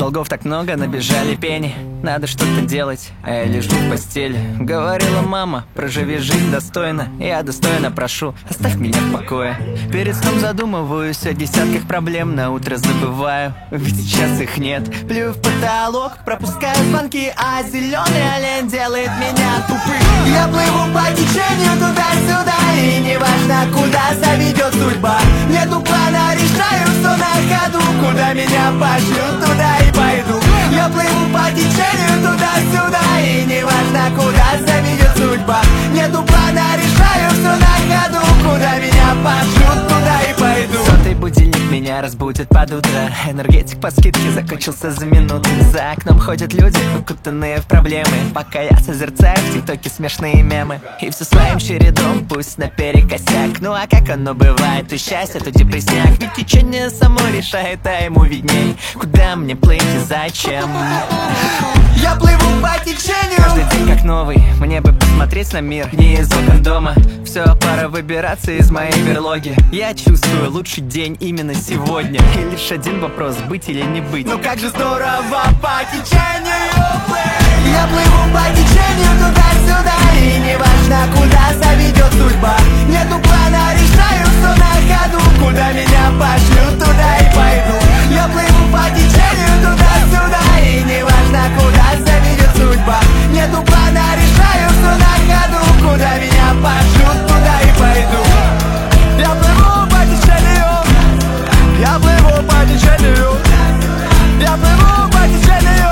Долгов так много, набежали пени. Надо что-то делать, а я лежу в постели. Говорила мама, проживи жизнь достойно. Я достойно прошу, оставь меня в покое. Перед сном задумываюсь о десятках проблем. На утро забываю, ведь сейчас их нет. Плюю в потолок, пропускаю звонки, а зеленый олень делает меня тупым. Я плыву по течению туда-сюда, и неважно, куда заведет судьба. Нету плана, решаю все на ходу. Куда меня пошлют, туда и пойду. Я плыву по течению туда-сюда, и неважно, куда заведет судьба. Нету плана, решаю все на ходу. Куда меня пошлют, туда и пойду. Сотый будильник меня разбудит под утро. Энергетик по скидке закончился за минуту. За окном ходят люди, укутанные в проблемы. Пока я созерцаю в тиктоке смешные мемы. И все своим чередом, пусть наперекосяк. Ну а как оно бывает, то счастье, то депрессняк. Ведь течение само решает, а ему видней, куда мне плыть и зачем. Я плыву по течению. Каждый день как новый, мне бы посмотреть на мир не из окон дома. Все, пора выбираться из моей берлоги. Я чувствую лучший день именно сегодня. И лишь один вопрос, быть или не быть. Ну как же здорово по течению плыть. Я плыву по течению туда-сюда, и неважно, куда заведет судьба. Нету плана, решаю все на ходу. Куда меня пошлют, туда и пойду. Я плыву по течению туда-сюда, и неважно, куда заведет судьба. Нету плана, решаю все на ходу. Куда меня пошлют, туда и пойду. Я плыву по течению. Я плыву по течению. Я плыву по течению.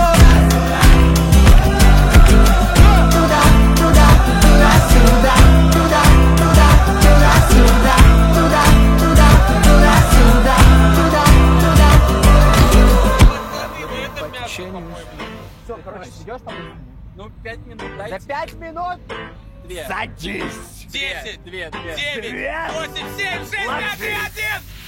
Туда, туда, туда-сюда. Туда, туда, туда-сюда. Туда, туда, туда-сюда. Туда, туда. Все, короче, идешь там? Ну, 5 минут дайте. За 5 минут? 2. Садись! 10, 2, 9, 9, 8, 7, 6, 5, 3, 1.